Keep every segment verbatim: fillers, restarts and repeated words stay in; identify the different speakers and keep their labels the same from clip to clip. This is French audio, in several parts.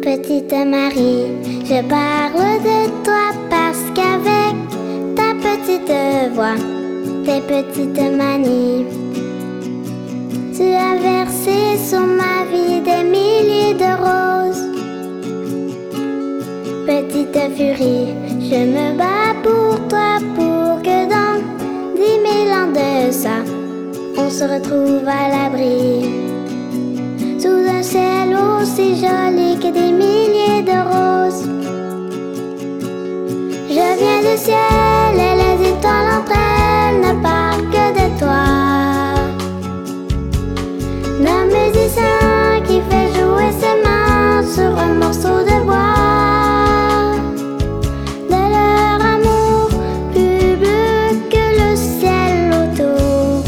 Speaker 1: Petite Marie, je parle de toi parce qu'avec ta petite voix, tes petites manies, tu as versé sur ma vie des milliers de roses. Petite furie, je me bats pour toi pour que dans dix mille ans de ça, on se retrouve à l'abri sous un ciel aussi joli que des milliers de roses. Je viens du ciel et les étoiles entre elles ne parlent que de toi. D'un musicien qui fait jouer ses mains sur un morceau de bois, de leur amour plus bleu que le ciel autour.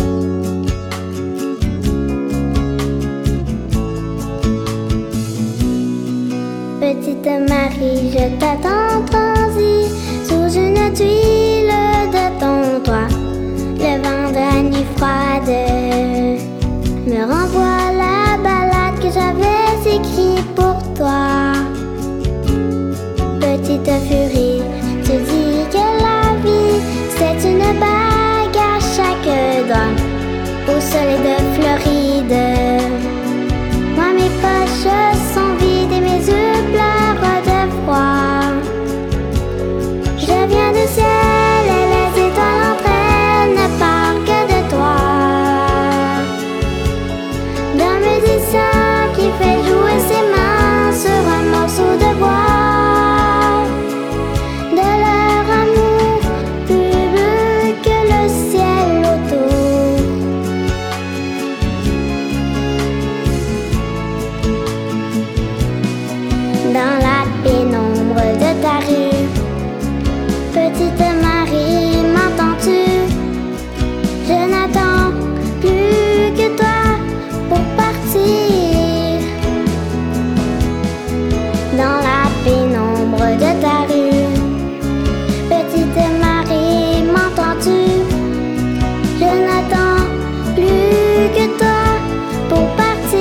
Speaker 1: Petite Marie, je t'attends transi sous une tuile de ton toit. Le vent de la nuit froide me renvoie la ballade que j'avais écrite pour toi. Petite furie, tu dis que la vie c'est une bague à chaque doigt au soleil de Floride. Moi mes poches sont vides et mes yeux pleurent de froid. Je viens du ciel et les étoiles entre elles ne parlent que de toi. D'un musicien qui fait jouer ses mains sur un morceau de bois, de leur amour plus bleu que le ciel autour. Dans la pénombre de ta rue, petite Marie, m'entends-tu? Je n'attends plus que toi pour partir. Dans la pénombre de ta rue, petite Marie, m'entends-tu? Je n'attends plus que toi pour partir.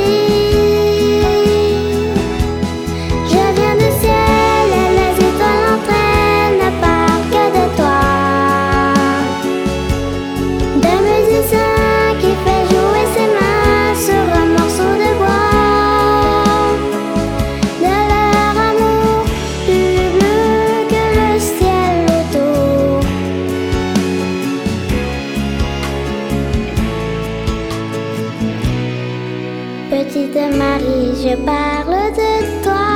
Speaker 1: Je viens du ciel et les étoiles entre elles ne parlent que de toi. D'un musicien qui fait jouer ses mains sur un morceau de bois, de leur amour plus bleu que le ciel autour. Petite Marie, je parle de toi.